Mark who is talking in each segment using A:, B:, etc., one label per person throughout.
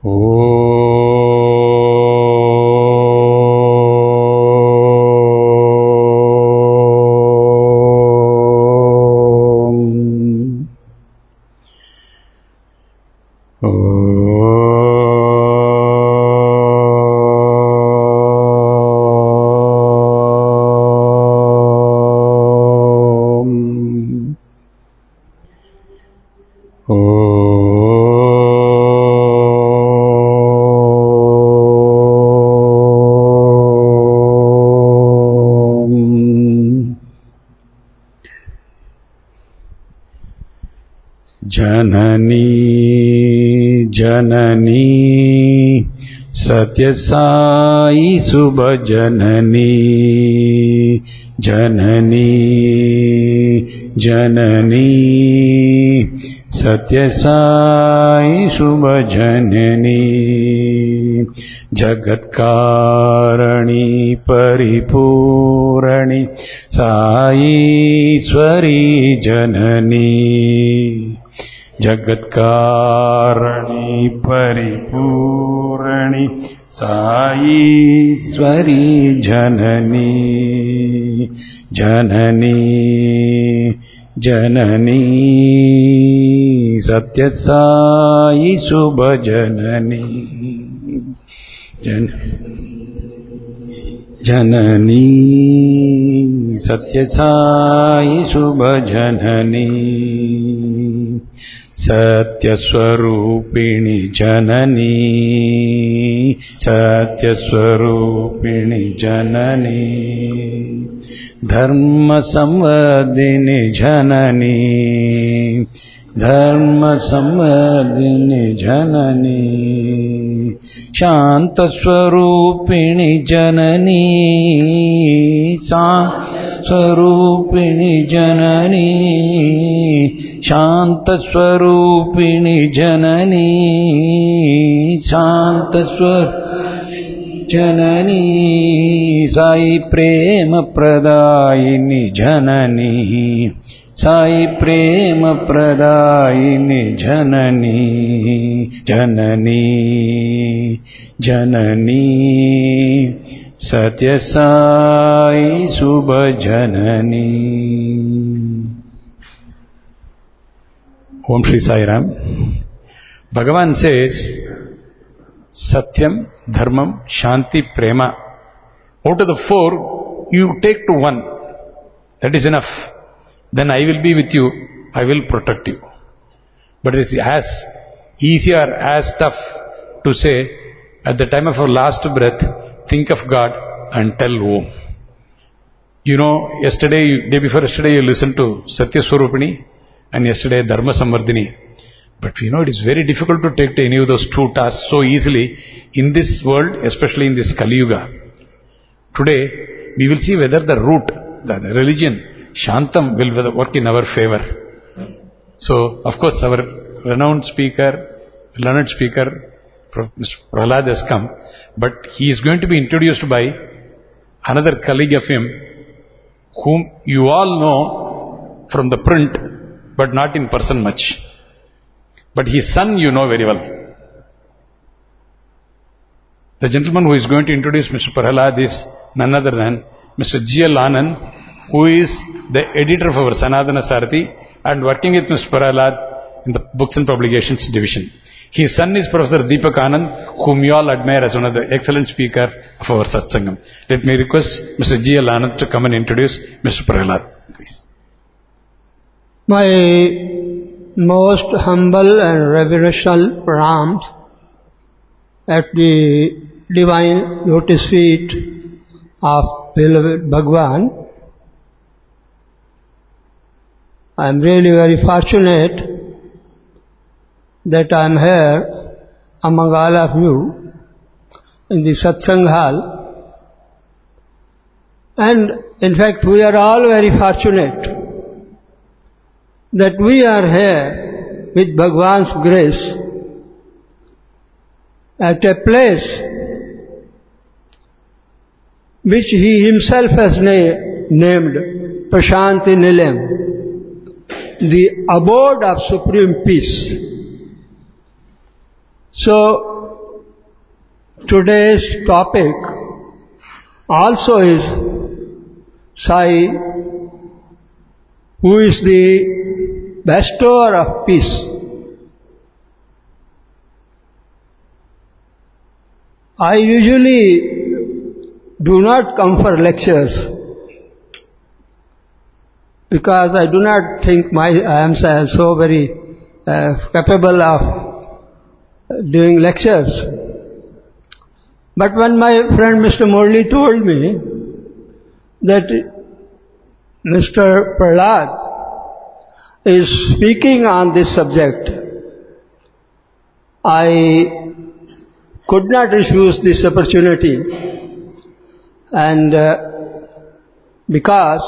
A: जननी जननी सत्य साई शुभ जननी जननी जननी सत्य साई शुभ जननी जगत्कारणी परिपूरणी साईश्वरी जननी जगत्कारणी परिपूरणी साईश्वरी जननी जननी जननी सत्य साई शुभ जननी जननी सत्य साई शुभ जननी सत्यस्वरूपिणी जननी सत्यस्वरूपिणी जननी धर्म संवर्धिनी जननी धर्म संवर्धिनी जननी शांत स्वरूपिणी जननी स्वरूपिणी जननी शांत स्वरूपिणी जननी शांत स्वरूपिणी जननी साई प्रेम प्रदायिनी जननी साई प्रेम प्रदायिनी जननी जननी जननी सत्य साई शुभ जननी. Om Shri Sai Ram. Bhagavan says, Satyam, Dharmam, Shanti, Prema. Out of the four, you take to one. That is enough. Then I will be with you. I will protect you. But it is as easy or as tough to say, at the time of our last breath, think of God and tell Om. You know, day before yesterday, you listened to Satya Swarupini. And yesterday Dharma Samvardhini. But we know it is very difficult to take to any of those two tasks so easily in this world, especially in this Kali Yuga. Today, we will see whether the root, the religion, Shantam will work in our favor. So, of course, our renowned speaker, learned speaker, Mr. Prahlad has come, but he is going to be introduced by another colleague of him, whom you all know from the print, but not in person much. But his son you know very well. The gentleman who is going to introduce Mr. Prahlad is none other than Mr. G.L. Anand, who is the editor of our Sanatana Sarathi and working with Mr. Prahlad in the Books and Publications division. His son is Professor Deepak Anand, whom you all admire as one of the excellent speaker of our Satsangam. Let me request Mr. G.L. Anand to come and introduce Mr. Prahlad, please.
B: My most humble and reverential pranams at the divine lotus feet of beloved Bhagwan. I am really very fortunate that I am here among all of you in the Satsang Hall. And in fact, we are all very fortunate that we are here with Bhagwan's grace at a place which he himself has named Prashanti Nilayam, the abode of supreme peace. So, today's topic also is Sai, who is the bestower of peace. I usually do not come for lectures because I do not think I am so very capable of doing lectures. But when my friend Mr. Murli told me that Mr. Prahlad is speaking on this subject, I could not refuse this opportunity, and because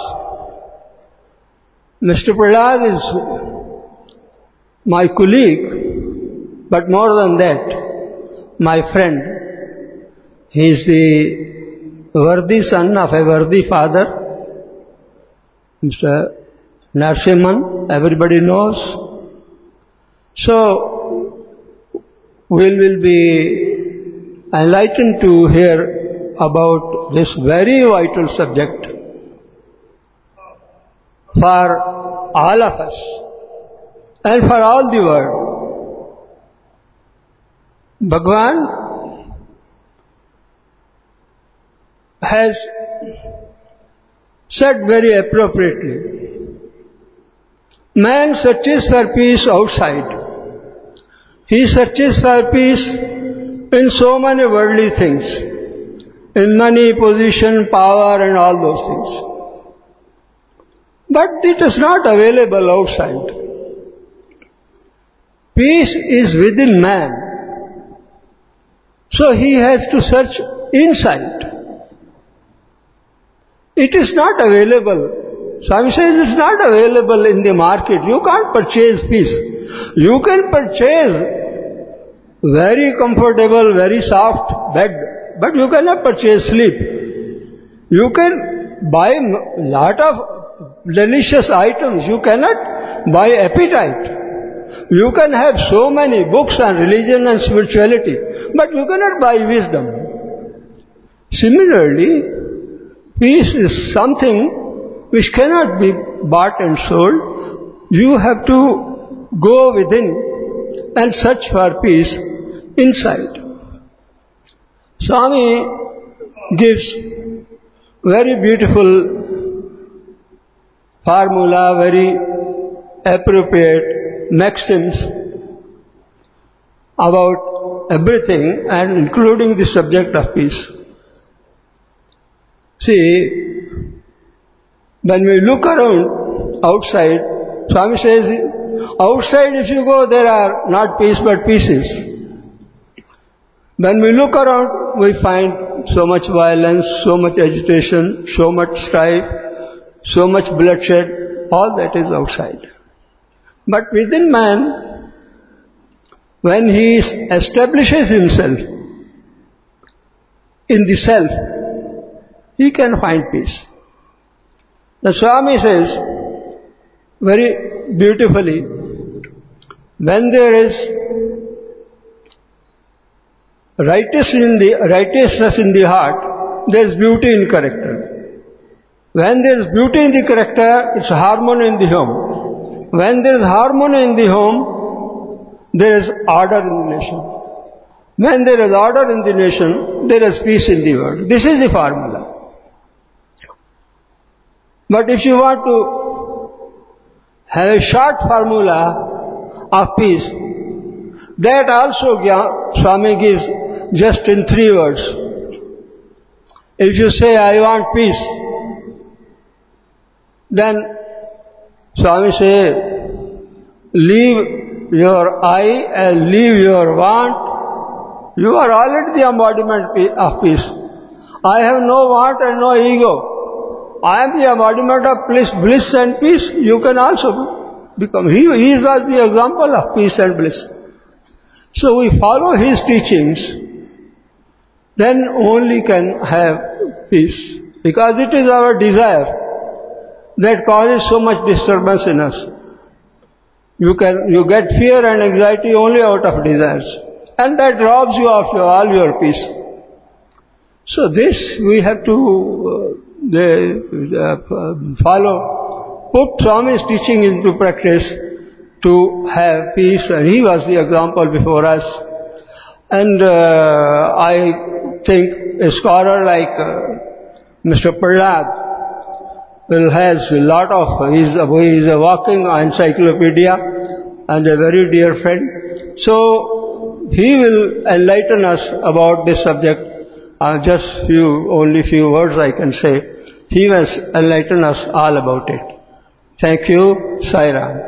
B: Mr. Prahlad is my colleague, but more than that, my friend. He is the worthy son of a worthy father, Mr. Narasimhan, everybody knows. So, we will be enlightened to hear about this very vital subject for all of us and for all the world. Bhagavan has said very appropriately, man searches for peace outside. He searches for peace in so many worldly things, in money, position, power and all those things. But it is not available outside. Peace is within man. So he has to search inside. It is not available. Swami says it is not available in the market. You can't purchase peace. You can purchase very comfortable, very soft bed, but you cannot purchase sleep. You can buy lot of delicious items. You cannot buy appetite. You can have so many books on religion and spirituality, but you cannot buy wisdom. Similarly, peace is something which cannot be bought and sold. You have to go within and search for peace inside. Swami gives very beautiful formula, very appropriate maxims about everything and including the subject of peace. See, when we look around outside, Swami says, outside if you go there are not peace but pieces. When we look around, we find so much violence, so much agitation, so much strife, so much bloodshed, all that is outside. But within man, when he establishes himself in the self, he can find peace. The Swami says very beautifully, when there is righteousness in the heart, there is beauty in character. When there is beauty in the character, it's harmony in the home. When there is harmony in the home, there is order in the nation. When there is order in the nation, there is peace in the world. This is the formula. But if you want to have a short formula of peace, that also Swami gives just in 3 words. If you say, I want peace, then Swami says, leave your I and leave your want. You are already the embodiment of peace. I have no want and no ego. I am the embodiment of bliss and peace. You can also become. He was the example of peace and bliss. So we follow his teachings, then only can have peace. Because it is our desire that causes so much disturbance in us. You get fear and anxiety only out of desires. and that robs you of all your peace. So this we have to follow, put Swami's teaching into practice to have peace, and he was the example before us. And I think a scholar like Mr. Prahlad has a lot of, he is a walking encyclopedia and a very dear friend. So he will enlighten us about this subject. Just only few words I can say. He will enlighten us all about it. Thank you, Sai Ram.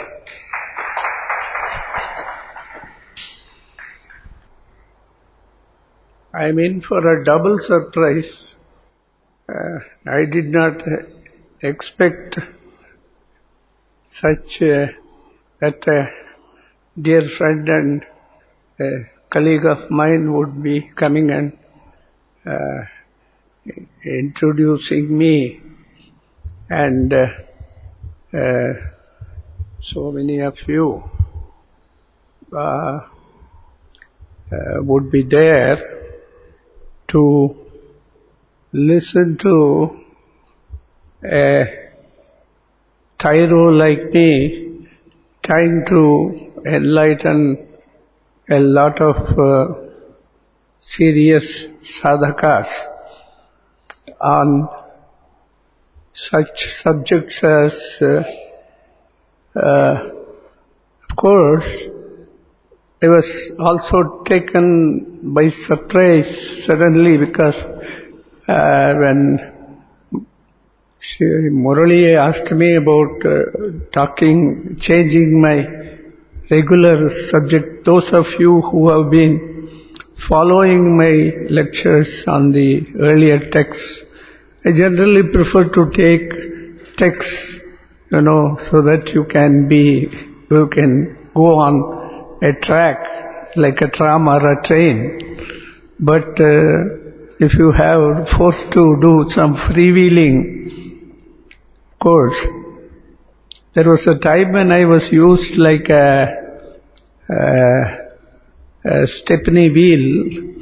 C: I'm in for a double surprise. I did not expect such that a dear friend and a colleague of mine would be coming and introducing me, and so many of you would be there to listen to a tyro like me trying to enlighten a lot of serious sadhakas on such subjects as, of course, I was also taken by surprise suddenly because when Murali asked me about changing my regular subject, those of you who have been following my lectures on the earlier texts, I generally prefer to take texts, so that you can go on a track like a tram or a train. But if you have forced to do some freewheeling course, there was a time when I was used like a stepney wheel.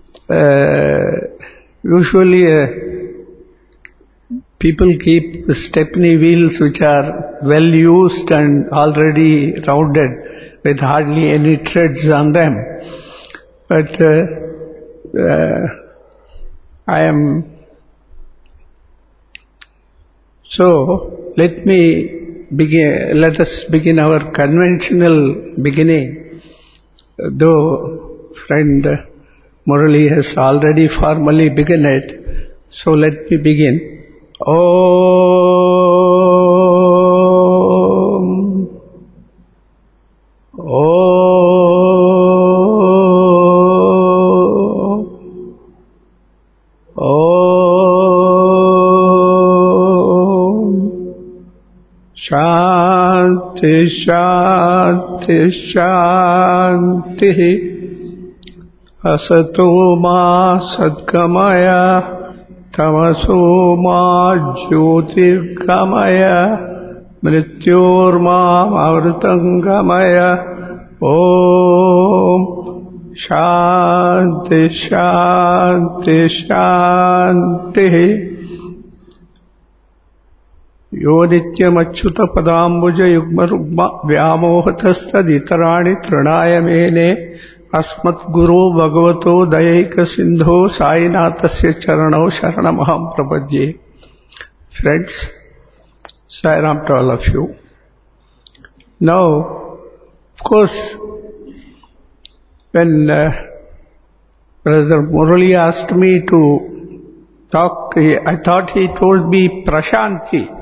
C: Usually people keep stepney wheels which are well used and already rounded with hardly any treads on them. But so let us begin our conventional beginning, though friend Murali has already formally begun it. So let me begin. Om Shanti Shanti Shanti Asato ma Sadgamaya Tamaso ma Jyotirgamaya Mrityorma Amritangamaya. Om Shanti Shanti Shanti. Yo nityam achyuta padambuja yugma rugma vyamohatastaditarani trinaya mene asmat guru bhagavato dayaika sindho sainathasya charanau sharanamaham prapadye. Friends, Sai Ram to all of you. Now, of course, when Brother Murali asked me to talk, I thought he told me Prashanti.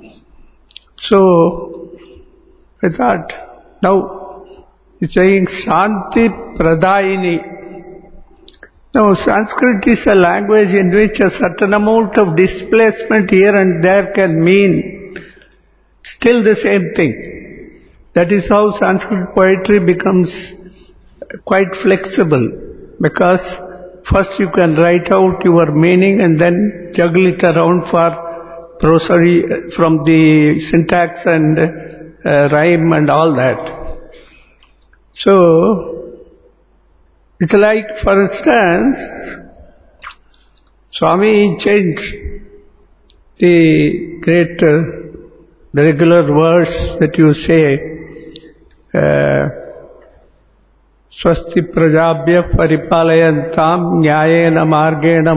C: So, I thought, now, he's saying Shanti Pradayini. Now, Sanskrit is a language in which a certain amount of displacement here and there can mean still the same thing. That is how Sanskrit poetry becomes quite flexible, because first you can write out your meaning and then juggle it around for prosody from the syntax and rhyme and all that. So, It's like, for instance, Swami changed the great, the regular verse that you say, Swasti prajabhya paripalayantam nyayena margena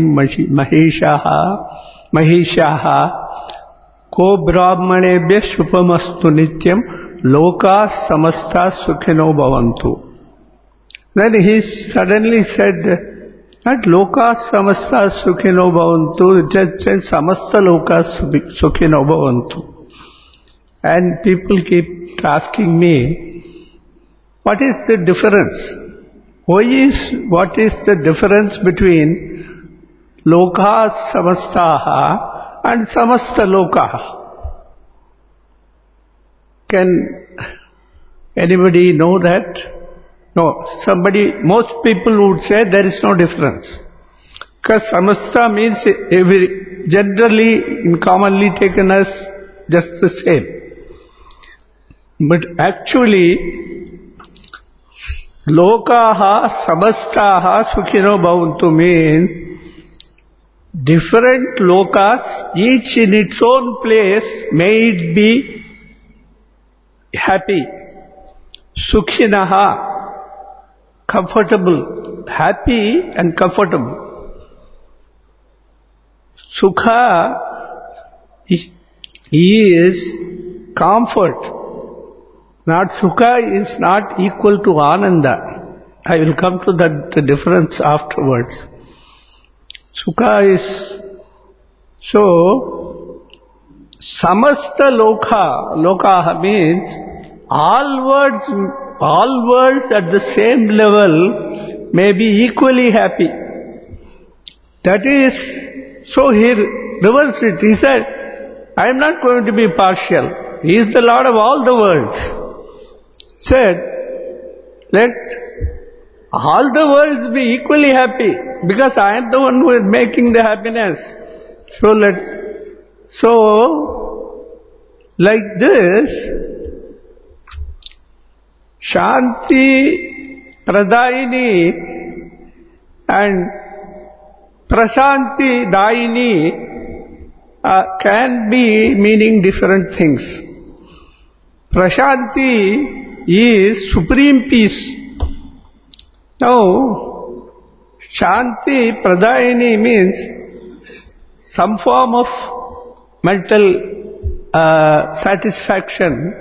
C: mahishaha ko brahmanebhya shupamastu nityam loka samasta sukhino bhavantu. Then he suddenly said, not loka samasta sukhino bhavantu, just said samasta loka sukhino bhavantu. And people keep asking me, what is the difference? What is the difference between loka samastaha and samasta loka? Can anybody know that? No, most people would say there is no difference. Because samasta means generally, commonly taken as just the same. But actually, lokaha samastaha sukhino bhavantu means different lokas, each in its own place, may it be happy. Sukhinaha, comfortable, happy and comfortable. Sukha is comfort. Not Sukha is not equal to Ananda. I will come to the difference afterwards. Sukha is so samasta loka means all worlds at the same level may be equally happy. That is, so he reversed it. He said, I am not going to be partial. He is the Lord of all the worlds. Said, let all the worlds be equally happy, because I am the one who is making the happiness. So like this, Shanti Pradayini and Prashanti Dayini can be meaning different things. Prashanti is supreme peace. Now, Shanti Pradayini means some form of mental satisfaction.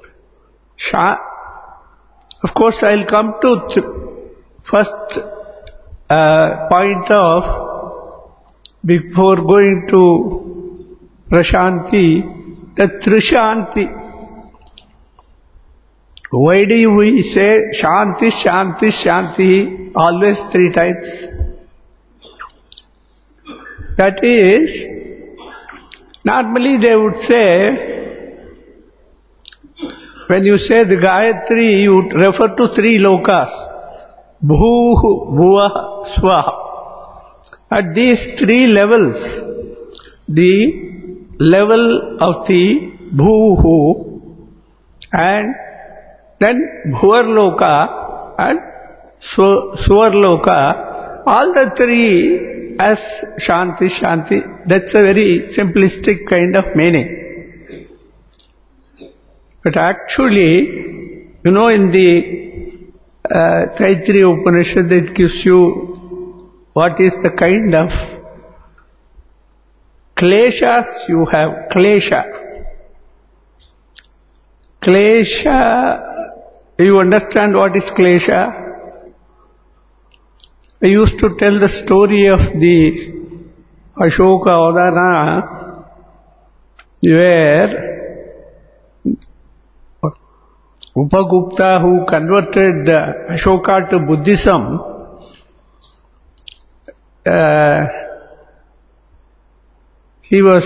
C: Of course, I will come to first point of, before going to Prashanti, the Trishanti. Why do we say Shanti, Shanti, Shanti always 3 times? That is, normally they would say, when you say the Gayatri, you refer to 3 lokas. Bhuhu, Bhuva, Swaha. At these 3 levels, the level of the Bhuhu and then Bhuvarloka and Suvarloka, all the 3 as Shanti, Shanti. That's a very simplistic kind of meaning. But actually, in the Taittiriya Upanishad, it gives you what is the kind of kleshas you have. Klesha. Klesha, you understand what is klesha? I used to tell the story of the Ashoka Avadana, where Upagupta, who converted Ashoka to Buddhism, he was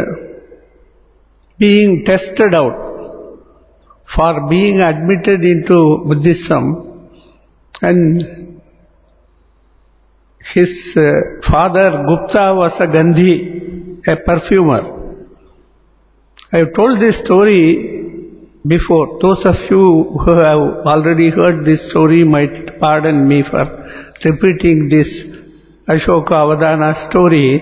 C: being tested out for being admitted into Buddhism, and his father Gupta was a Gandhi, a perfumer. I have told this story before. Those of you who have already heard this story might pardon me for repeating this Ashoka Avadana story,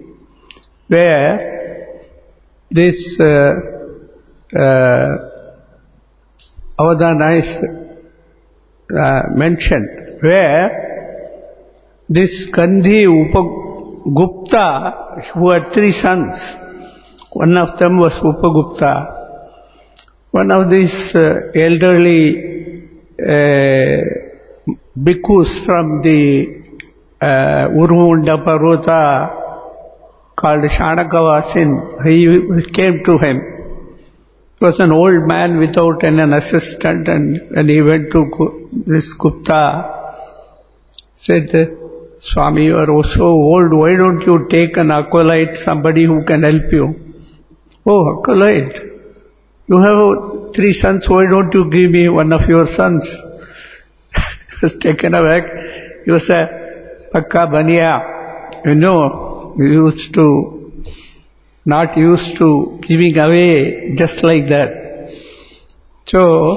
C: where this Avadana is mentioned, where this Gandhi Upagupta, who had 3 sons, one of them was Upagupta. One of these elderly bhikkhus from the Urumunda Parvata called Shanakavasin, he came to him. He was an old man without an assistant, and when he went to this Gupta, said, Swami, you are so old, why don't you take an acolyte, somebody who can help you? Oh, acolyte. You have 3 sons, why don't you give me one of your sons? He was taken aback. He was a Pakka Baniya. Not used to giving away just like that. So,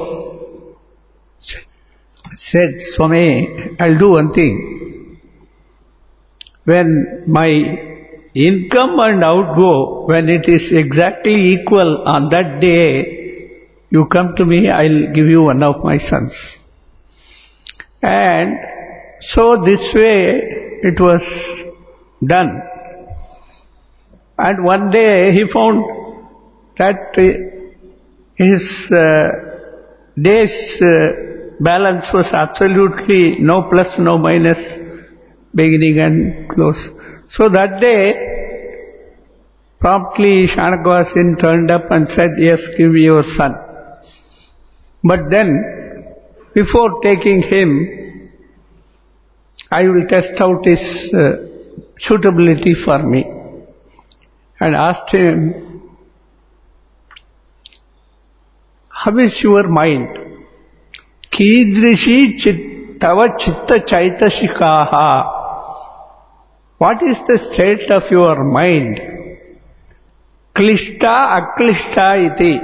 C: said, Swami, I'll do one thing. When my income and outgo, when it is exactly equal on that day, you come to me, I'll give you one of my sons. And so this way it was done. And one day he found that his day's balance was absolutely no plus, no minus, beginning and close. So that day, promptly Shanakavasin turned up and said, yes, give me your son. But then, before taking him, I will test out his suitability for me. And asked him, how is your mind? Kidrishi tava chitta chaitashikaha. What is the state of your mind? Klishta aklishta iti.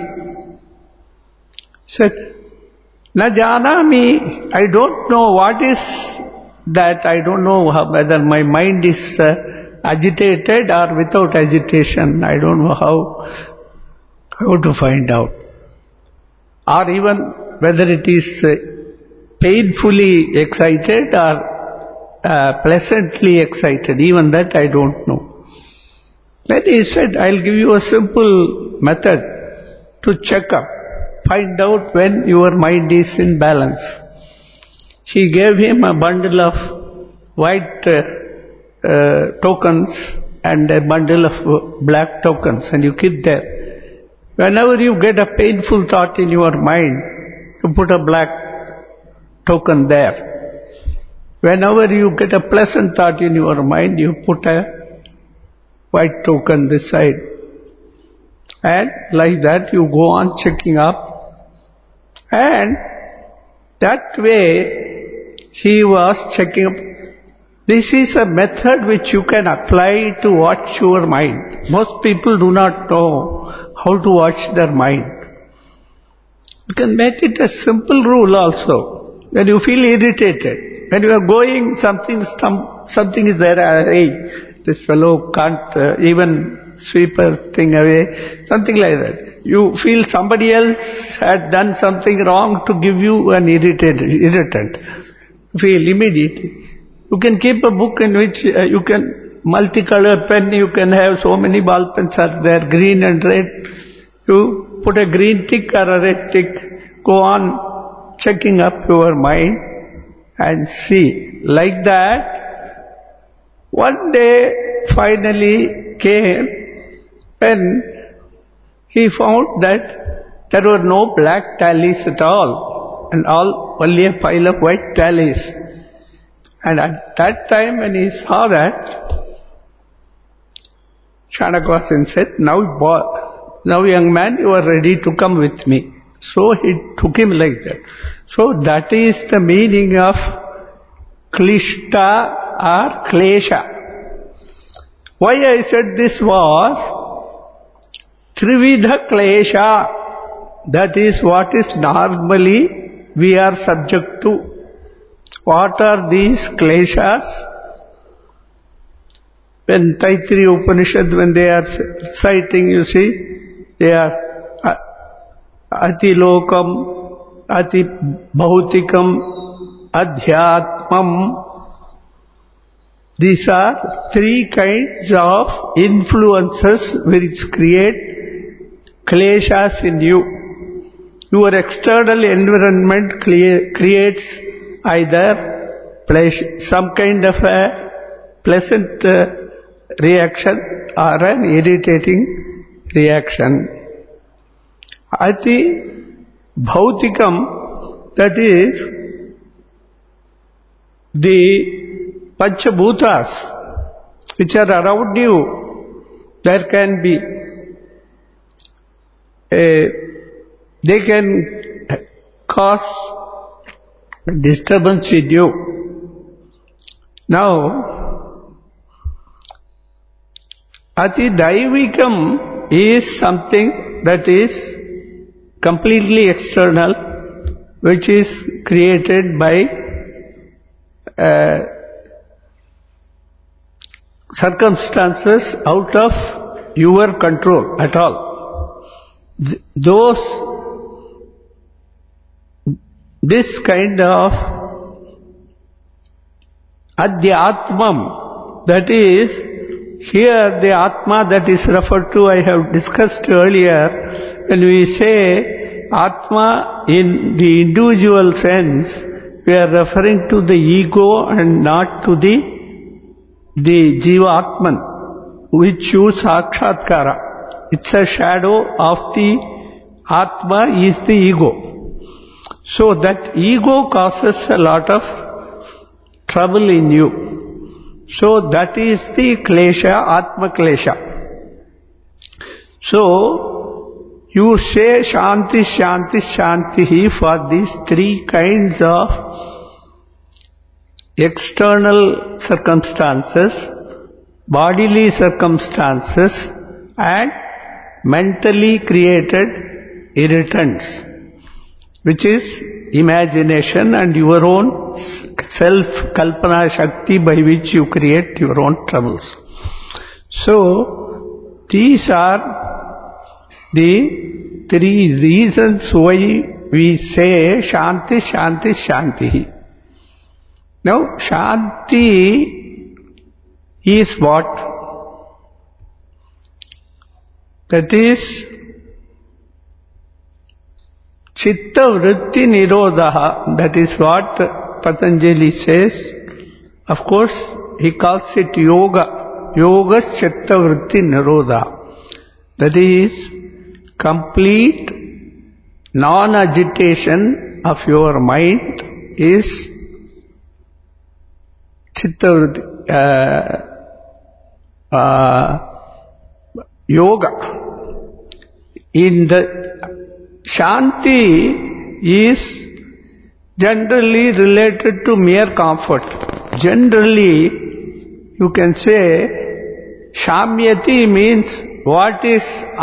C: Said, na janami, I don't know what is that. I don't know whether my mind is agitated or without agitation. I don't know how to find out. Or even whether it is painfully excited or pleasantly excited. Even that I don't know. Then he said, I'll give you a simple method to check up. Find out when your mind is in balance. He gave him a bundle of white tokens and a bundle of black tokens, and you keep there. Whenever you get a painful thought in your mind, you put a black token there. Whenever you get a pleasant thought in your mind, you put a white token this side. And like that you go on checking up. And that way he was checking up. This is a method which you can apply to watch your mind. Most people do not know how to watch their mind. You can make it a simple rule also. When you feel irritated, when you are going, something is there, hey, this fellow can't even sweep a thing away, something like that. You feel somebody else had done something wrong to give you an irritant. You feel immediately. You can keep a book in which you can multicolored pen, you can have so many ball pens are there, green and red. You put a green tick or a red tick, go on checking up your mind and see. Like that, one day finally came when he found that there were no black tallies at all, and only a pile of white tallies. And at that time when he saw that, Shanakavasin said, now young man, you are ready to come with me. So he took him like that. So that is the meaning of klishta or klesha. Why I said this was trividha klesha. That is what is normally we are subject to. What are these kleshas? When Taittiriya Upanishad, when they are citing, you see, they are ati lokam, ati bhautikam, adhyatmam. These are three kinds of influences which create kleshas in you. Your external environment creates either some kind of a pleasant reaction or an irritating reaction. Ati bhautikam, that is the Panchabhutas which are around you. There can be they can cause disturbance in you. Now, Ati Daivikam is something that is completely external, which is created by circumstances out of your control at all. This kind of Adhyatmam, that is, here the Atma that is referred to, I have discussed earlier, when we say Atma in the individual sense, we are referring to the ego and not to the Jiva Atman, which you Sakshatkara. It's a shadow of the Atma is the ego. So that ego causes a lot of trouble in you. So that is the klesha, Atma klesha. So you say Shanti, Shanti, Shanti for these three kinds of external circumstances, bodily circumstances, and mentally created irritants, which is imagination and your own self-kalpana shakti by which you create your own troubles. So, these are the three reasons why we say Shanti, Shanti, Shanti. Now, Shanti is what? That is Chitta Vritti Nirodha. That is what Patanjali says. Of course, he calls it Yoga. Yoga Chitta Vritti Nirodha. That is complete non-agitation of your mind is Chitta Yoga. In the Shanti is generally related to mere comfort. Generally, you can say Shamyati means what is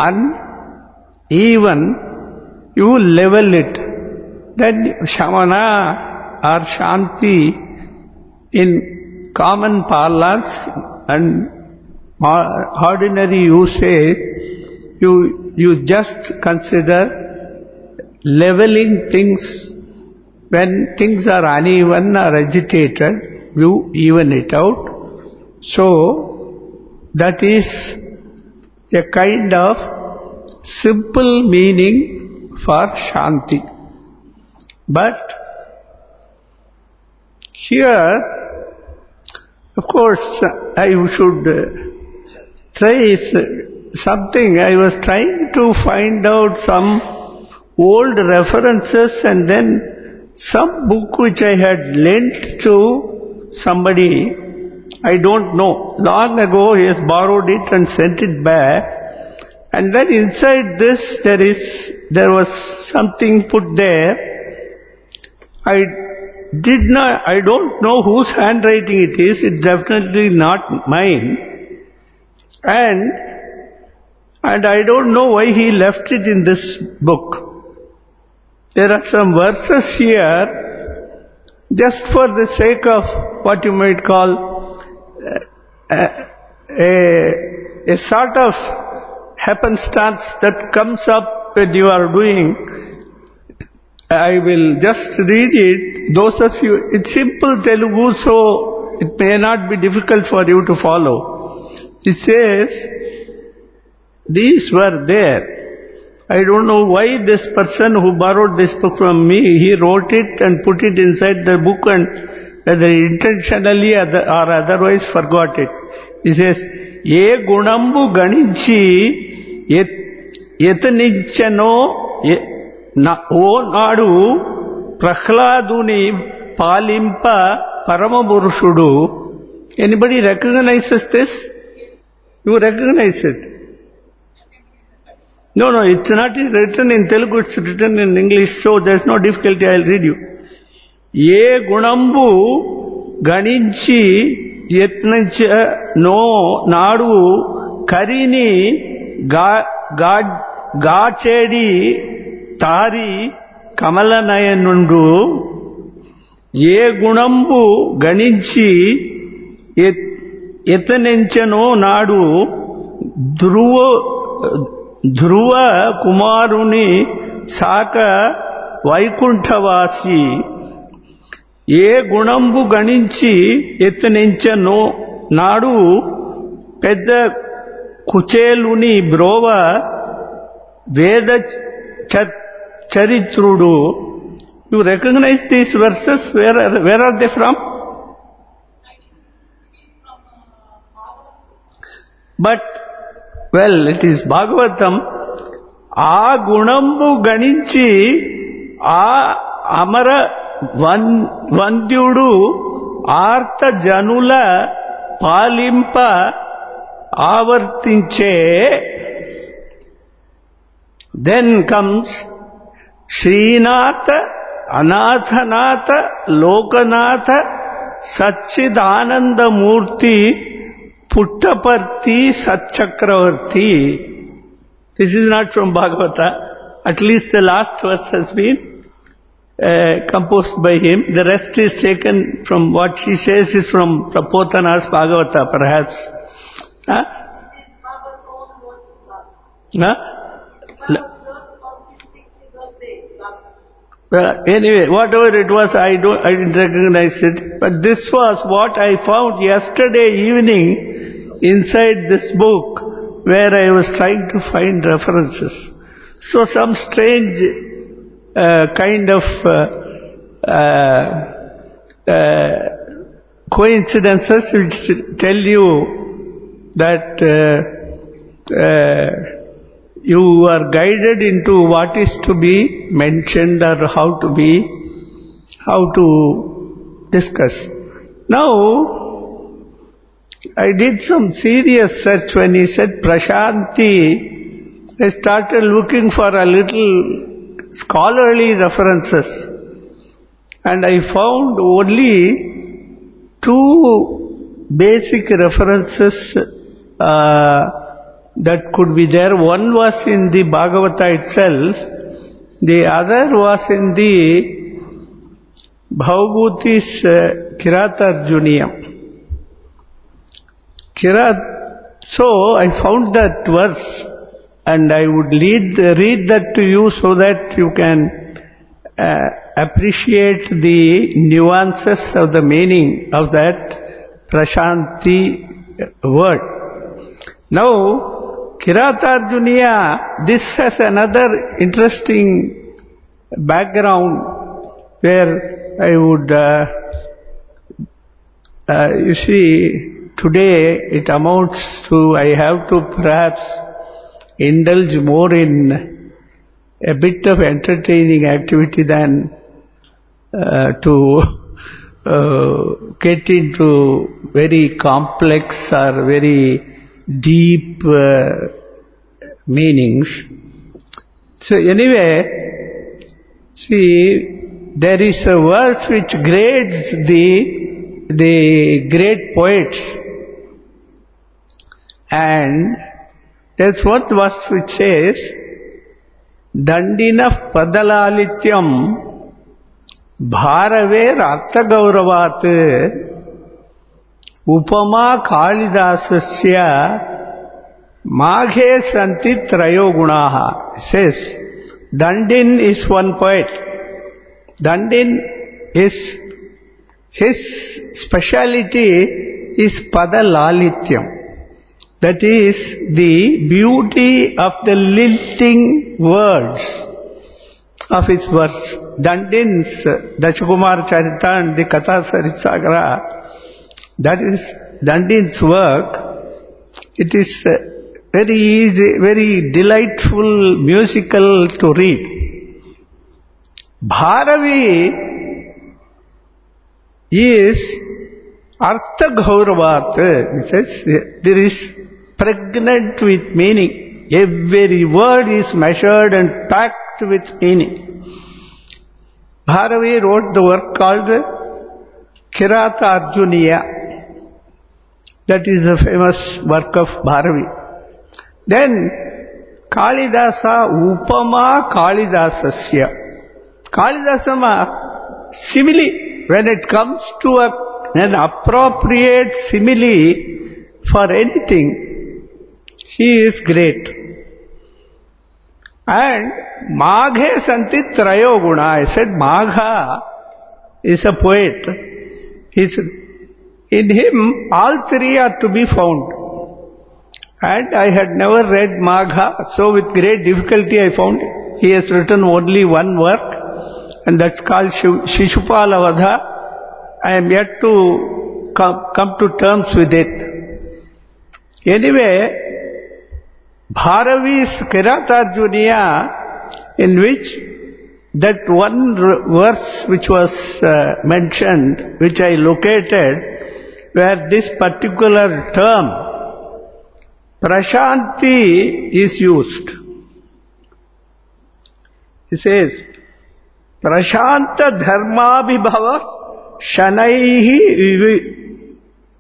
C: uneven, you level it. Then Shamana or Shanti in common parlance and ordinary usage, you just consider leveling things. When things are uneven or agitated, you even it out. So, that is a kind of simple meaning for Shanti. But here, of course, I should try something. I was trying to find out some old references and then some book which I had lent to somebody, I don't know. Long ago he has borrowed it and sent it back. And then inside this there was something put there. I don't know whose handwriting it is. It's definitely not mine. And I don't know why he left it in this book. There are some verses here just for the sake of what you might call a sort of happenstance that comes up when you are doing, I will just read it. Those of you, it's simple Telugu, so it may not be difficult for you to follow. It says, these were there. I don't know why this person who borrowed this book from me, he wrote it and put it inside the book, and whether intentionally or otherwise forgot it. He says, Ye gunambu ganinchi yetanichano o nadu prahladuni palimpa paramapurushudu. Anybody recognizes this? You recognize it? No, it's not written in Telugu, it's written in English, so there's no difficulty, I'll read you. Ye gunambu ganinchi yetnancha no nadu karini gachedi tari kamalanayanundu. Ye gunambu ganinchi yetnanchano nadu Dhruva Kumaruni Saka Vaikunthavasi. Ye Gunambu Ganinchi Yethanincha no Nadu Pedda Kucheluni Brova Veda Charitrudu. You recognize these verses? Where are they from? But well, it is Bhagavatam. A gunambu ganinchi a amara vandyudu artha janula palimpa avartinche. Then comes Srinatha, Anathanatha, Lokanatha, Satchidananda Murti, Puttaparthi Satchakravarti. This is not from Bhagavata. At least the last verse has been composed by him. The rest is taken from what she says is from Prapotana's Bhagavata, perhaps. Huh? Anyway, whatever it was, I didn't recognize it. But this was what I found yesterday evening inside this book, where I was trying to find references. So some strange kind of coincidences which tell you that you are guided into what is to be mentioned or how to discuss. Now, I did some serious search when he said Prashanti. I started looking for a little scholarly references, and I found only two basic references that could be there. One was in the Bhagavata itself, the other was in the Bhavabhuti's Kiratarjuniyam. So I found that verse, and I would read that to you so that you can appreciate the nuances of the meaning of that Prashanti word. Now, Kiratarjuniya, this has another interesting background where I would, you see, today it amounts to, I have to perhaps indulge more in a bit of entertaining activity than to get into very complex or very deep meanings. So anyway, see, there is a verse which grades the great poets, and there's one verse which says, Dandina Padalalityam Bharaver Arthagauravat Upama Kalidasasya Maghe Santi Trayo Gunaha. It says, Dandin is one poet. Dandin is, his speciality is Pada Lalityam. That is the beauty of the lilting words of his verse. Dandin's Dashakumar Charita and the Katha Sarisagara, that is Dandin's work. It is very easy, very delightful, musical to read. Bharavi is Artha Gauravat. It says there is pregnant with meaning. Every word is measured and packed with meaning. Bharavi wrote the work called Kirata Arjuniya. That is the famous work of Bharavi. Then Kalidasa Upama Kalidasasya. Kalidasama simile. When it comes to an appropriate simile for anything, he is great. And Maghe Santi Trayo Guna. I said Magha is a poet. In him all three are to be found. And I had never read Magha, so with great difficulty I found he has written only one work, and that's called Shishupala Vadha. I am yet to come to terms with it. Anyway, Bharavi's Kiratarjuniya, in which that one verse which was mentioned, which I located, where this particular term Prashanti is used. He says, Prashanta dharma vibhava shanair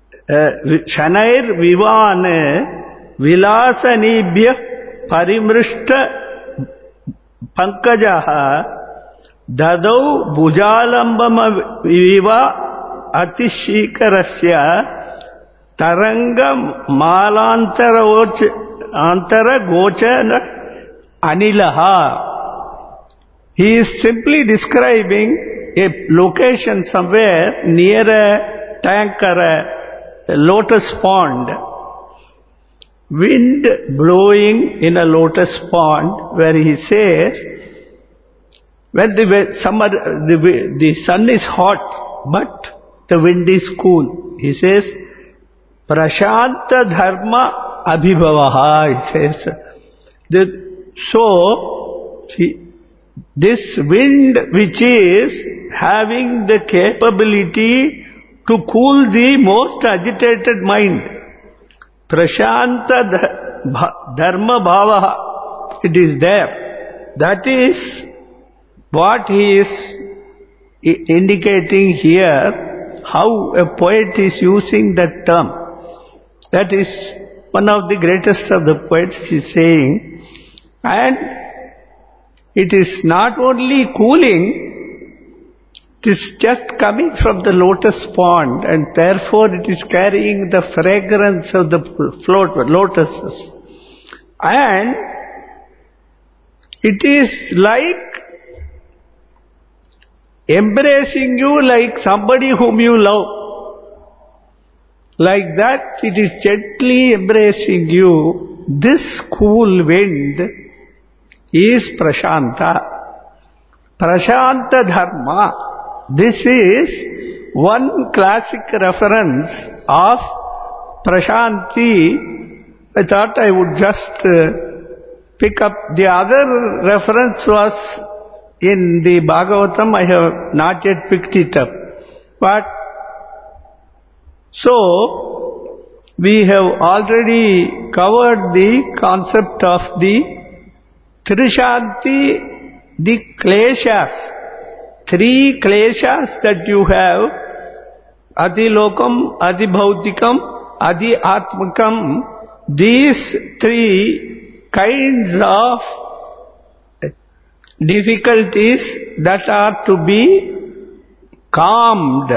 C: vivane vilasanibhya parimrishta pankajaha dadau bhujalambama viva atishikarasya Taranga malantara gochana anilaha. He is simply describing a location somewhere near a tank or a lotus pond. Wind blowing in a lotus pond, where he says, when the sun is hot, but the wind is cool. He says, Prashanta dharma abhibhavaha, he says. So, this wind which is having the capability to cool the most agitated mind, Prashanta dharma bhavaha, it is there. That is what he is indicating here, how a poet is using that term. That is one of the greatest of the poets, he is saying. And it is not only cooling, it is just coming from the lotus pond, and therefore it is carrying the fragrance of the lotuses. And it is like embracing you like somebody whom you love. Like that, it is gently embracing you. This cool wind is Prashanta. Prashanta Dharma. This is one classic reference of Prashanti. I thought I would just pick up. The other reference was in the Bhagavatam. I have not yet picked it up. But so, we have already covered the concept of the Trishanti, the kleshas. Three kleshas that you have, Adilokam, Adibhautikam, Adi-atmakam. These three kinds of difficulties that are to be calmed,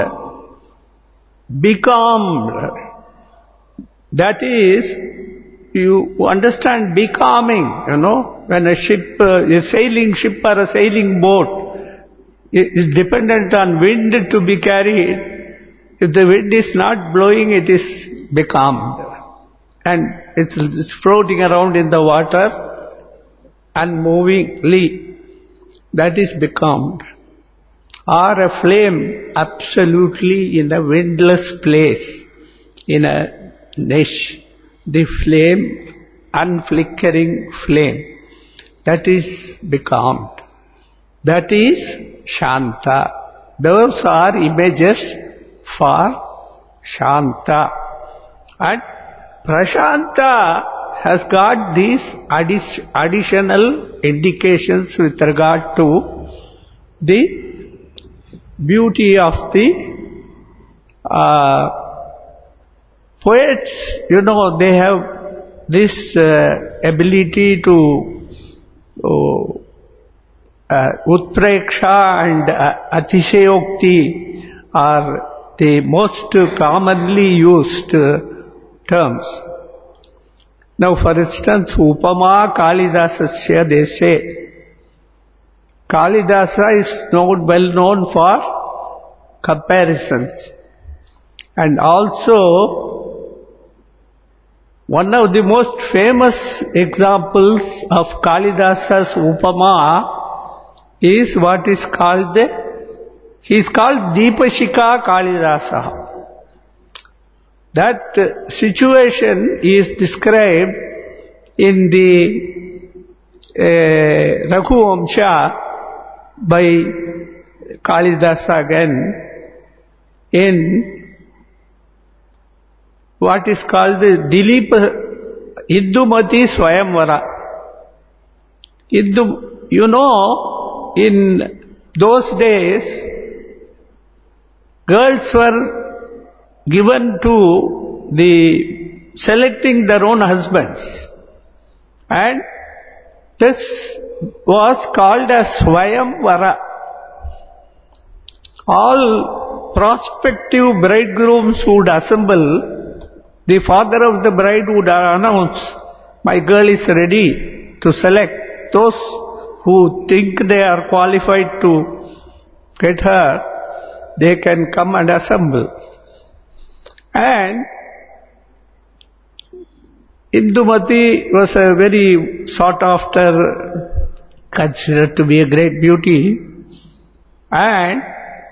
C: becalmed. That is, you understand becalming, when a ship, a sailing ship or a sailing boat is dependent on wind to be carried. If the wind is not blowing, it is becalmed. And it's floating around in the water unmovingly. That is becalmed. Or a flame absolutely in a windless place, in a niche. The flame, unflickering flame. That is becalmed. That is Shanta. Those are images for Shanta. And Prashanta has got these additional indications with regard to the beauty of the poets. They have this ability to Utpreksha and Atishayokti are the most commonly used terms. Now, for instance, Upama Kalidasasya Dese. Kalidasa is well known for comparisons. And also, one of the most famous examples of Kalidasa's Upama is what is called he is called Deepashika Kalidasa. That situation is described in the Raghuvamsha by Kalidasa again in what is called the Indumati Swayamvara. In those days, girls were given to selecting their own husbands. And this was called as Swayamvara. All prospective bridegrooms would assemble. The father of the bride would announce, my girl is ready to select. Those who think they are qualified to get her, they can come and assemble. And Indumati was a very sought after, considered to be a great beauty. And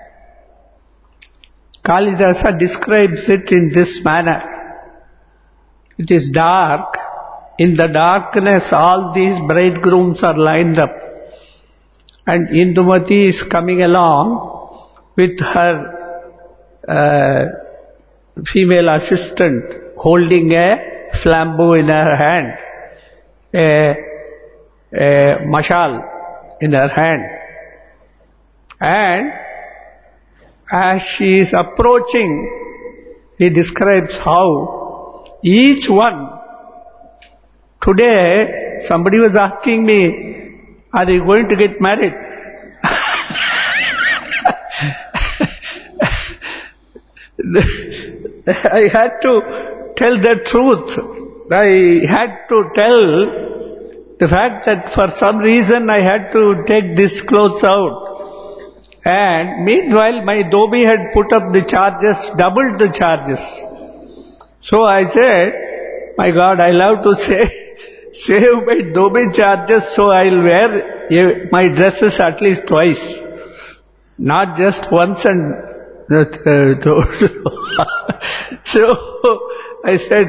C: Kalidasa describes it in this manner. It is dark. In the darkness, all these bridegrooms are lined up. And Indumati is coming along with her female assistant holding a flambeau in her hand, a mashal in her hand. And as she is approaching, he describes how each one, today somebody was asking me, are you going to get married? I had to tell the truth. I had to tell the fact that for some reason I had to take these clothes out. And meanwhile my Dhobi had put up the charges, doubled the charges. So I said, my God, I'll have to save my Dhobi charges, so I'll wear my dresses at least twice. Not just once and so I said,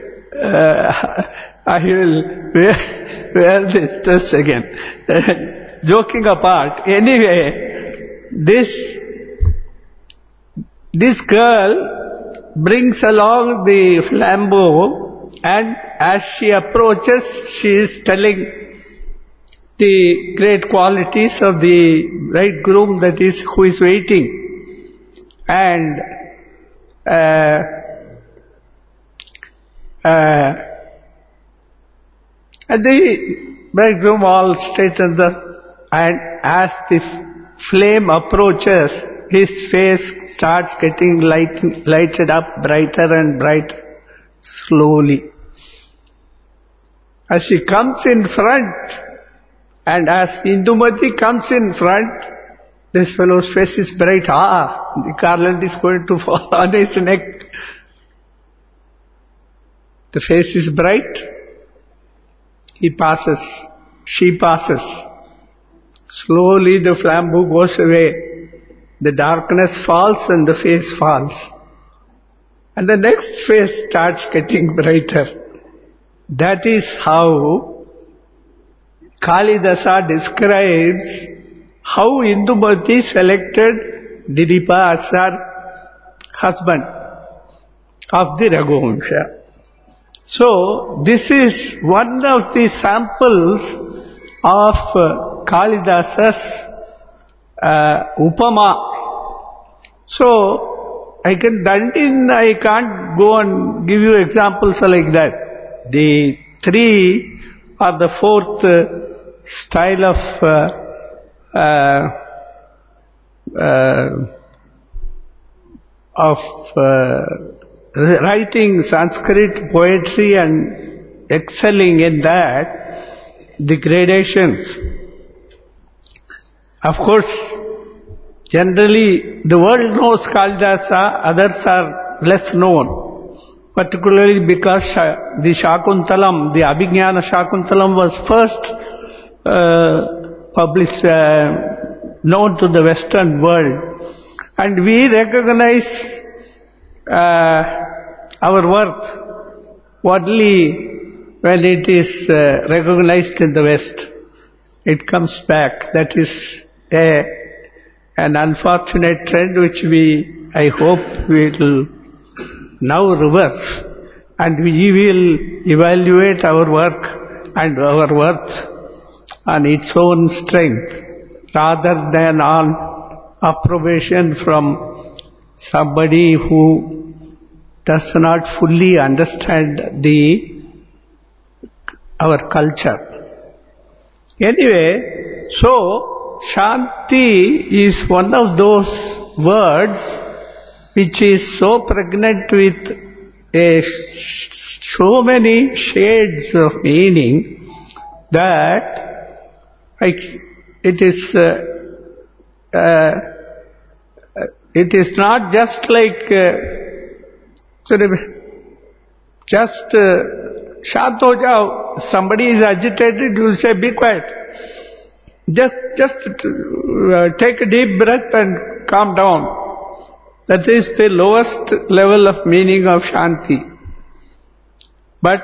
C: I will wear this dress again. Joking apart, anyway, this girl brings along the flambeau, and as she approaches, she is telling the great qualities of the bridegroom, that is, who is waiting. And the bridegroom all straightened up, and as the flame approaches, his face starts getting lighted up brighter and brighter, slowly. As he comes in front, and as Indumati comes in front, this fellow's face is bright. The garland is going to fall on his neck. The face is bright. He passes. She passes. Slowly the flambeau goes away. The darkness falls and the face falls. And the next face starts getting brighter. That is how Kalidasa describes how Indumati selected Dilipa as her husband of the Raghuvamsha. So, this is one of the samples of Kalidasa's Upama. So, I can't go and give you examples like that. The three or the fourth style of writing Sanskrit poetry and excelling in that, the gradations. Of course, generally the world knows Kalidasa, others are less known, particularly because the Shakuntalam, the Abhignana Shakuntalam was first published, known to the Western world, and we recognize our worth only when it is recognized in the West. It comes back. That is an unfortunate trend which I hope we will now reverse, and we will evaluate our work and our worth on its own strength rather than on approbation from somebody who does not fully understand our culture. Anyway, so Shanti is one of those words which is so pregnant with so many shades of meaning that it is not just like just shant ho jao. Somebody is agitated, you say be quiet. Just take a deep breath and calm down. That is the lowest level of meaning of Shanti. But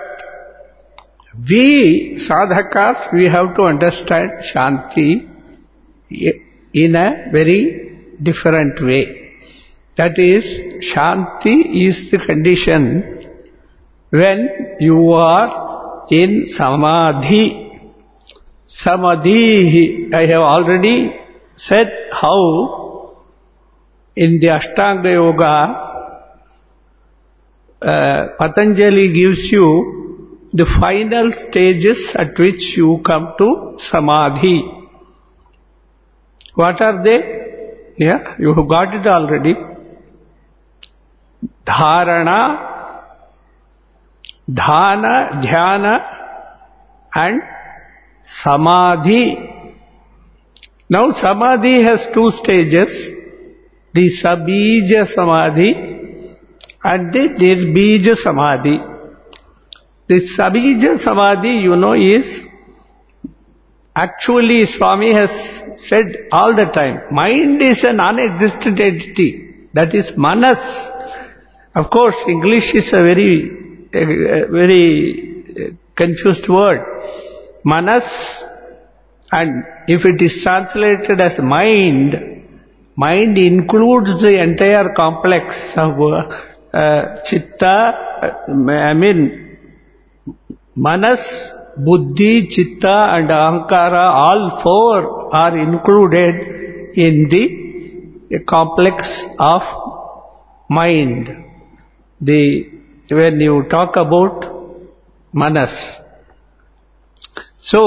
C: we sadhakas, we have to understand Shanti in a very different way. That is, Shanti is the condition when you are in Samadhi. Samadhi, I have already said how in the Ashtanga Yoga, Patanjali gives you the final stages at which you come to Samadhi. What are they? Yeah, you have got it already. Dharana, Dhana, Dhyana and Samadhi. Now Samadhi has two stages, the Sabija Samadhi and the Nirbija Samadhi. The Sabija Samadhi, is actually Swami has said all the time, mind is a non-existent entity. That is Manas. Of course, English is a very confused word. Manas, and if it is translated as mind includes the entire complex of Chitta, Manas, Buddhi, Chitta and Ahankara, all four are included in the complex of mind. When you talk about Manas.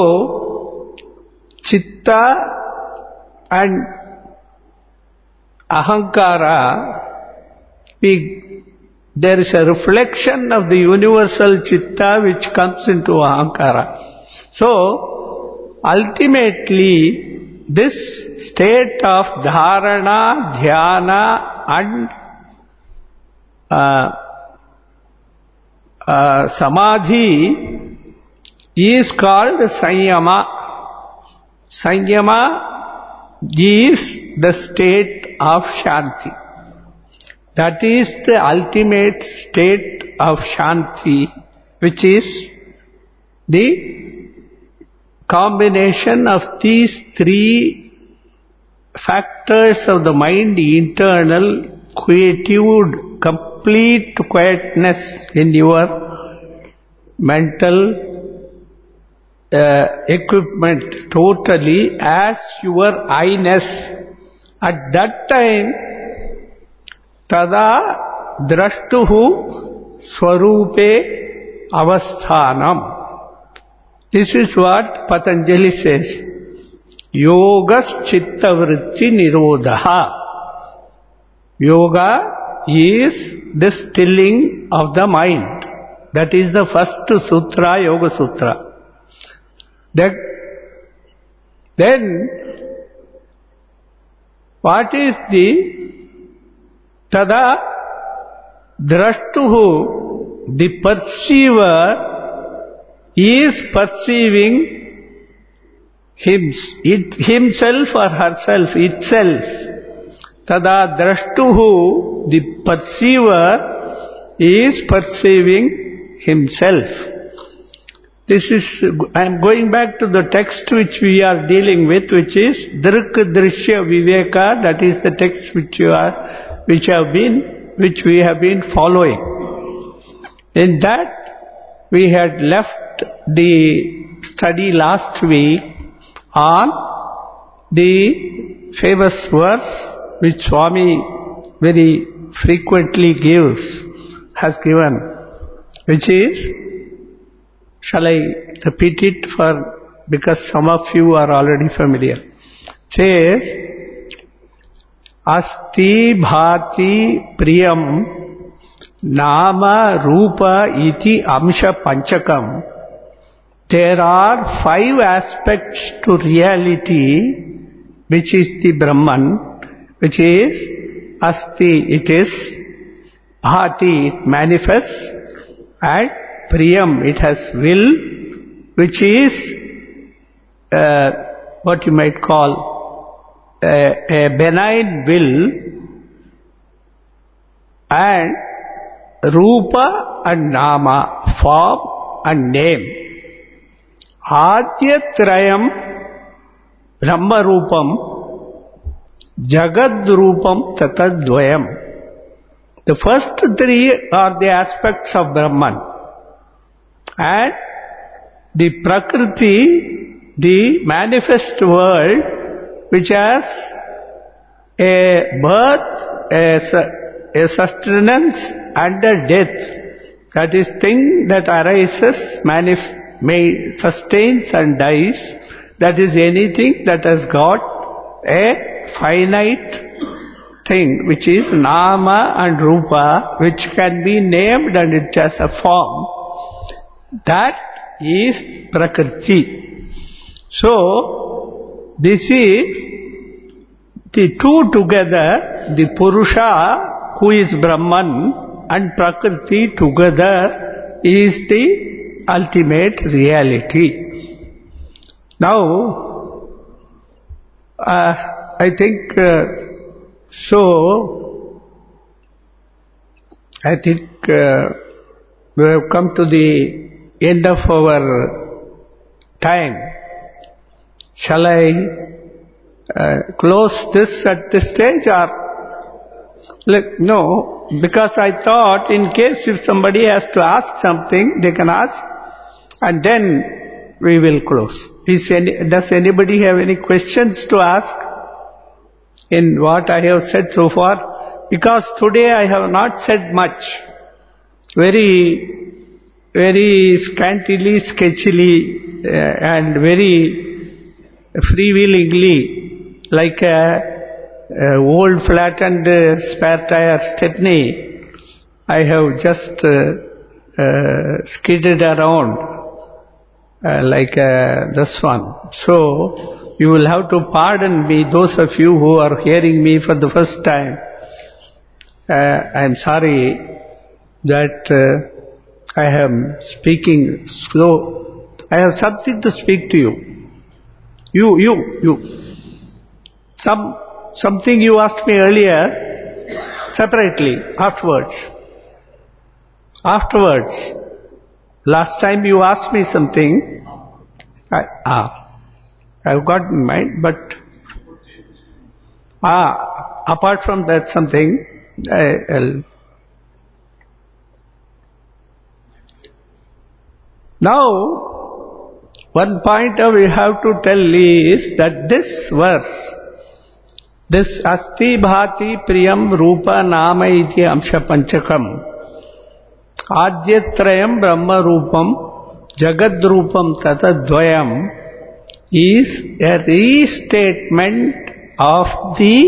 C: So, Chitta and ahankara, there is a reflection of the universal chitta which comes into ahankara. So, ultimately, this state of dharana, dhyana and samadhi is called sanyama. Sanyama is the state of shanti. That is the ultimate state of shanti, which is the combination of these three factors of the mind: internal, quietude, complete quietness in your mental equipment totally as your I-ness. At that time, tada drashtuhu swarupe avasthanam. This is what Patanjali says. Yogas chitta vritti nirodha. Yoga is the stilling of the mind. That is the first sutra, Yoga Sutra. Then, what is the tada drashtuhu? The perceiver is perceiving himself or herself, itself. Tada drashtuhu, the perceiver is perceiving himself. This is, I am going back to the text which we are dealing with, which is Drik Drishya Viveka. That is the text which we have been following. In that, we had left the study last week on the famous verse which Swami very frequently has given, which is, shall I repeat it because some of you are already familiar. Says, Asti bhati priyam nama rupa iti amsha panchakam. There are 5 aspects to reality, which is the Brahman, which is Asti, it is, bhati, it manifests, and priyam, it has will, which is what you might call a benign will, and rupa and nama, form and name. Adyatrayam brahma rupam jagad rupam tatadvayam. The first 3 are the aspects of Brahman. And the Prakriti, the manifest world, which has a birth, a sustenance and a death. That is, thing that arises, sustains and dies. That is anything that has got a finite thing, which is Nama and Rupa, which can be named and it has a form. That is Prakriti. So, this is the two together, the Purusha, who is Brahman, and Prakriti together is the ultimate reality. Now, I think we have come to the end of our time. Shall I close this at this stage, or no? Because I thought, in case if somebody has to ask something, they can ask, and then we will close. Does anybody have any questions to ask in what I have said so far? Because today I have not said much. Very scantily, sketchily, and very freewheelingly, like a old flattened spare tire Stepney, I have just skidded around like this one. So, you will have to pardon me, those of you who are hearing me for the first time. I am sorry that I am speaking slow. I have something to speak to you. You. Something you asked me earlier, separately, afterwards. Last time you asked me something, I've got in mind, but apart from that something, I'll. Now, one point we have to tell is that this verse, this asti bhati priyam rupa nama iti amsha panchakam, adyatrayam brahma rupam jagad rupam tata dvayam, is a restatement of the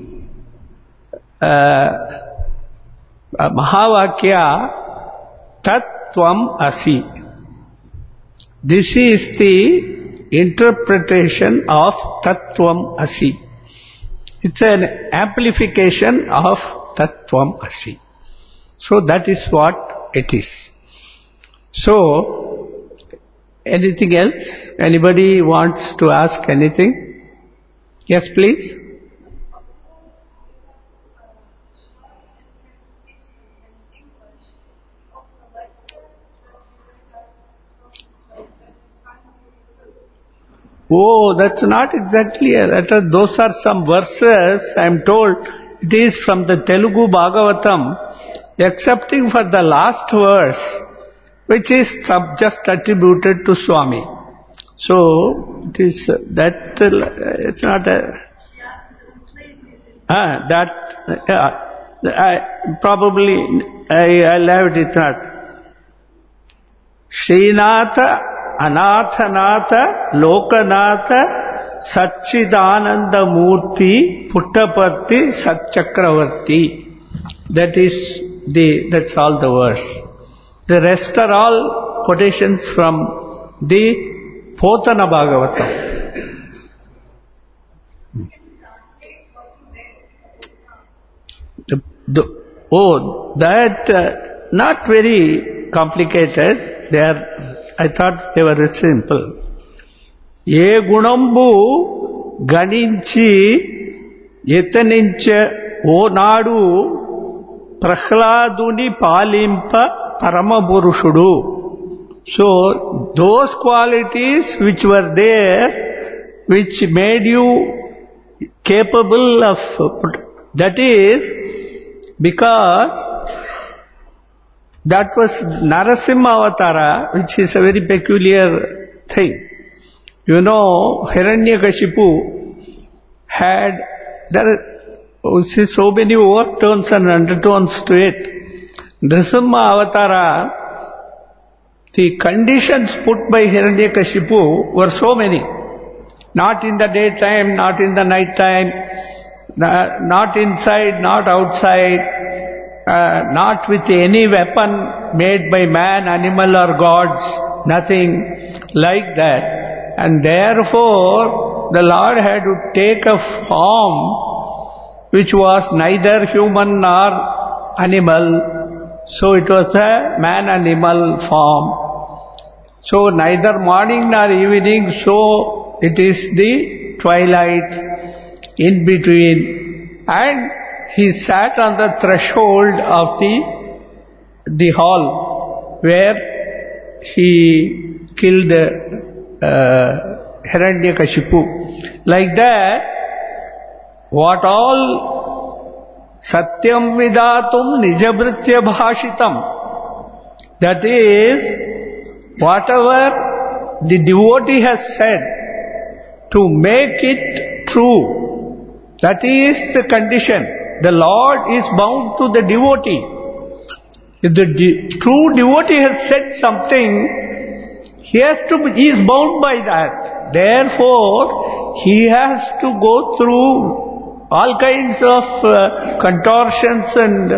C: Mahavakya Tat Tvam Asi. This is the interpretation of Tat Tvam Asi. It's an amplification of Tat Tvam Asi. So that is what it is. So, anything else? Anybody wants to ask anything? Yes, please. Oh, that's not exactly a letter. Those are some verses. I am told it is from the Telugu Bhagavatam, excepting for the last verse, which is just attributed to Swami. So, it is that, it's not a... I'll have it not. Srinatha Anathanatha Lokanatha Satchidananda Murti Puttaparthi Satchakravarti. That's all the verse. The rest are all quotations from the Potana Bhagavatam. Not very complicated. I thought they were simple. Ye gunambu ganinchi yetanincha o nadu prahladuni palimpa paramapurushudu. So, those qualities which were there, which made you capable of, that is, because that was Narasimha Avatara, which is a very peculiar thing. You know, Hiranyakashipu had, there are so many overtones and undertones to it. Narasimha Avatara, the conditions put by Hiranyakashipu were so many. Not in the daytime, not in the night time, not inside, not outside, not with any weapon made by man, animal or gods, nothing like that. And therefore, the Lord had to take a form which was neither human nor animal. So it was a man-animal form. So neither morning nor evening, so it is the twilight in between. And he sat on the threshold of the hall where he killed Hiranyakashipu. Like that, what all Satyam Vidatum Nijabritya Bhashitam, that is, whatever the devotee has said, to make it true, that is the condition. The Lord is bound to the devotee. If the true devotee has said something, he is bound by that. Therefore, he has to go through all kinds of contortions and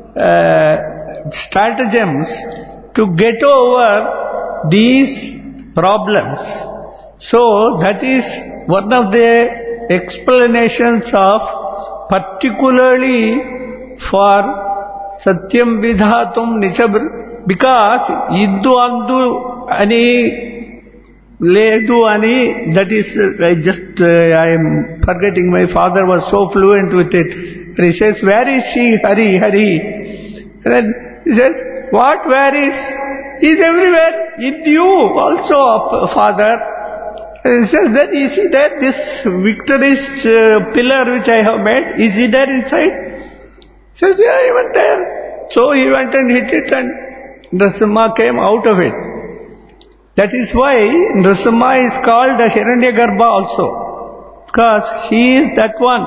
C: stratagems to get over these problems. So that is one of the explanations of particularly for Satyam Vidhatum Nichabr, because Iddu Andu Ani Ledu Ani, that is, I am forgetting, my father was so fluent with it. And he says, where is she? Hari, Hari. And then he says, what, where is? He is everywhere. In you also, father. And he says, then is he there? This victorist pillar which I have made, is he there inside? He says, yeah, he went there. So he went and hit it and Nrsimha came out of it. That is why Nrsimha is called a Hiranyagarbha also, because he is that one.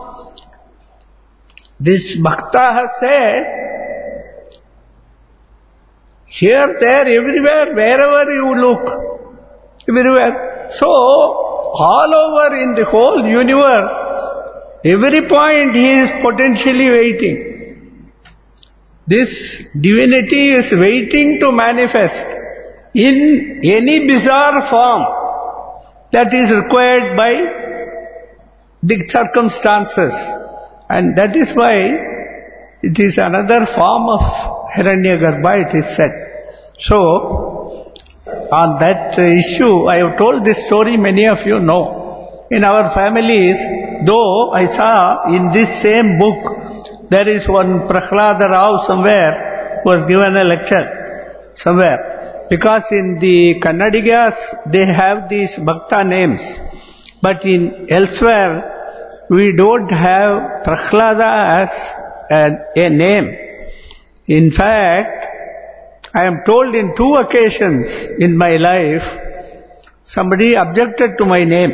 C: This Bhakta has said, here, there, everywhere, wherever you look, everywhere. So, all over in the whole universe, every point he is potentially waiting. This divinity is waiting to manifest in any bizarre form that is required by the circumstances. And that is why it is another form of Hiranyagarbha, it is said. So, on that issue, I have told this story, many of you know. In our families, though I saw in this same book, there is one Prahlada Rao somewhere who was given a lecture somewhere. Because in the Kannadigas, they have these Bhakta names. But in elsewhere, we don't have Prahlada as a name. In fact, I am told in 2 occasions in my life, somebody objected to my name.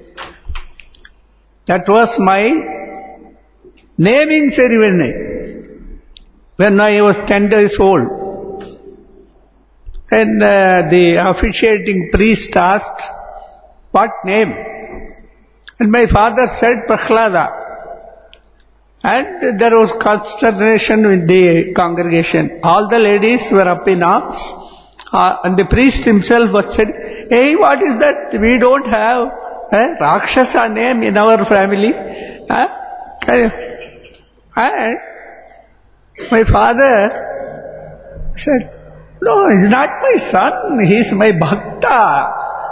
C: That was my naming ceremony when I was 10 years old. Then the officiating priest asked, what name? And my father said Prahlada. And there was consternation in the congregation. All the ladies were up in arms. And the priest himself was said, hey, what is that? We don't have a Rakshasa name in our family. And my father said, no, he's not my son, he's my Bhakta.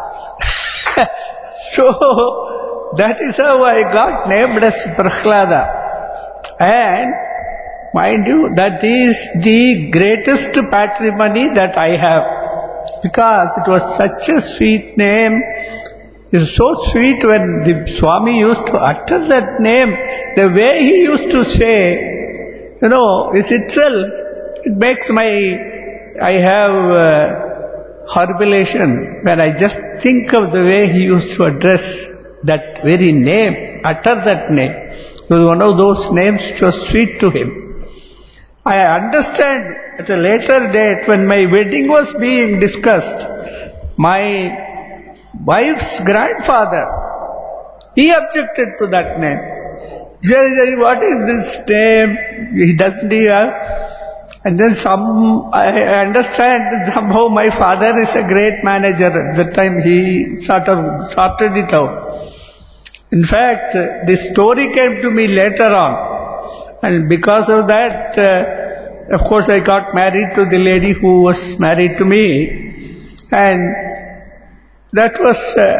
C: So, that is how I got named as Prahlada. And, mind you, that is the greatest patrimony that I have. Because it was such a sweet name. It was so sweet when the Swami used to utter that name. The way he used to say, is itself, it makes I have horripilation when I just think of the way he used to address that very name, utter that name. It was one of those names which was sweet to him. I understand at a later date when my wedding was being discussed, my wife's grandfather, he objected to that name. He said, what is this name? He doesn't have. And then I understand somehow my father is a great manager. At that time he sort of sorted it out. In fact, this story came to me later on. And because of that, of course I got married to the lady who was married to me. And that was,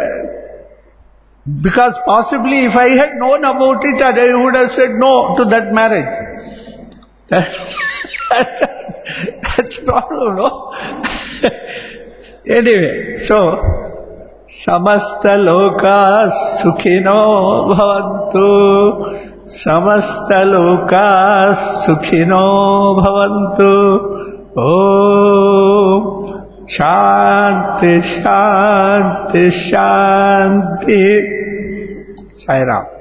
C: because possibly if I had known about it, I would have said no to that marriage. That's the problem, no? Anyway, so, Samasta loka sukhino bhavantu, Samasta loka sukhino bhavantu, Om Shanti Shanti Shanti. Sai Ram.